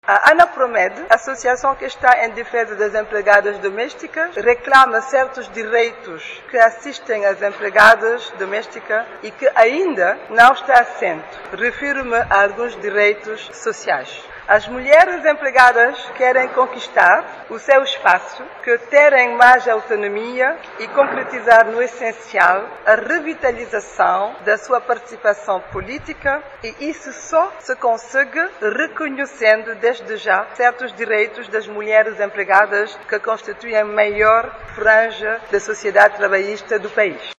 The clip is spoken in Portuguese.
A ANAPROMED, associação que está em defesa das empregadas domésticas, reclama certos direitos que assistem às empregadas domésticas e que ainda não está assente. Refiro-me a alguns direitos sociais. As mulheres empregadas querem conquistar o seu espaço, que terem mais autonomia e concretizar no essencial a revitalização da sua participação política, e isso só se consegue reconhecendo desde já certos direitos das mulheres empregadas que constituem a maior franja da sociedade trabalhista do país.